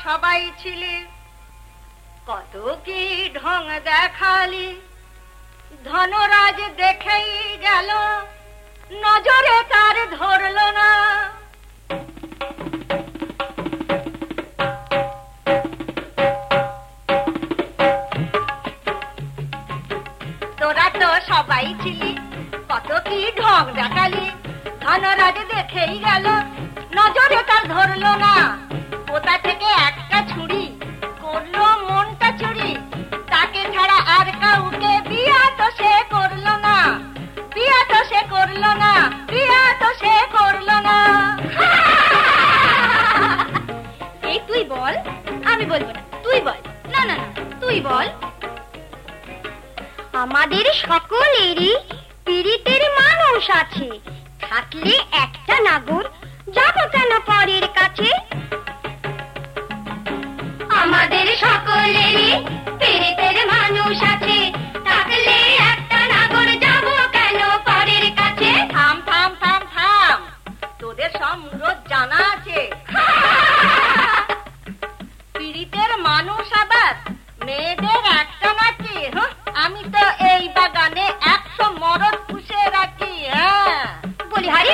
সবাই ছিলি, কত কি ঢং দেখালি। ধনরাজ দেখেই গেল, নজরে তার ধরল না। তোরা তো সবাই ছিলি, কত কি ঢং দেখালি। ধনরাজ দেখেই গেল, নজরে তার ধরল না। কোথা থেকে একটা ছুরি করলো মনটা চুরি। তাকে ছাড়া আর কাউকে বিয়া তো সে করলো না, বিয়া তো সে করলো না, বিয়া তো সে করলো না। এই তুই বল। আমি বলবো না, তুই বল। না না না, তুই বল। আমাদের সকলেরই পীড়িতের মানুষ আছে, থাকলে একটা নাগর যাব কেন পরের কাছে। আমাদের সকলেরই পীড়িতের মানুষ আছে, থাকলে একটা নাগর যাব কেন পরের কাছে। থাম থাম থাম থাম, তোদের সব মুরত জানা আছে। পীড়িতের মানুষ আবার মেয়েদের একটা নাকি। আমি তো এই বাগানে 100 মরদ পুষে রাখি। হ্যাঁ বলি হারি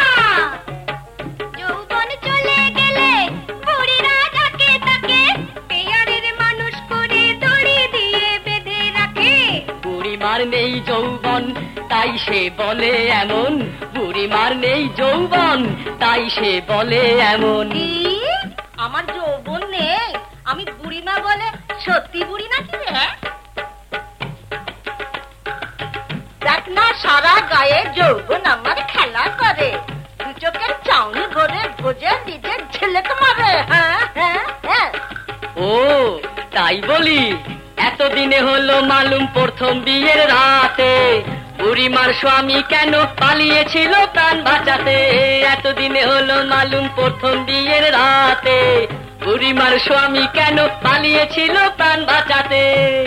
যৌবন চলে গেলে বুড়িরা যাকে তাকে পেয়ারের মানুষ করে দড়ি দিয়ে বেঁধে রাখে। বুড়িমার নেই যৌবন তাই সে বলে এমন, বুড়িমার নেই যৌবন তাই সে বলে এমন। আমার যৌবন নেই, আমি বুড়িমা বলে সত্যি বুড়ি নাকি রে? দেখ না সারা গায়ে যৌবন আমার খেলা করে, দু চোখের চাউনি ভরে ভোজে নিজের ছেলেকে মারে। হ্যাঁ হ্যাঁ হ্যাঁ। ও তাই বলি, এতদিনে হলো মালুম প্রথম বিয়ের রাতে বুড়িমার স্বামী কেন পালিয়েছিল প্রাণ বাঁচাতে। এতদিনে হলো মালুম প্রথম বিয়ের রাতে বুড়িমার স্বামী কেন পালিয়েছিল প্রাণ বাঁচাতে।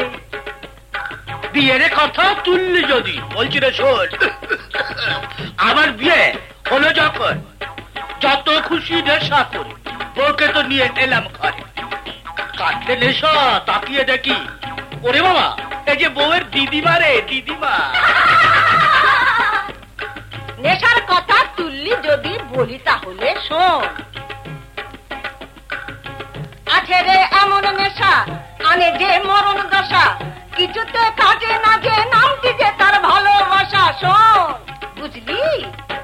বিয়ের কথা তুললি যদি বলছি রে শোন, আমার বিয়ে হলো যখন যত খুশি নেশা করে বউকে তো নিয়ে এলাম ঘরে। কাটলে নেশা তাকিয়ে দেখি, ওরে বাবা এই যে বউয়ের দিদিমা রে, দিদিমা। নেশার কথা তুললি যদি বলি তাহলে শোন। আছে রে এমন নেশা, আনে যে মরণ দশা, কিছুতে কাটে না যে নামটি যে তার ভালোবাসা। শোন বুঝলি।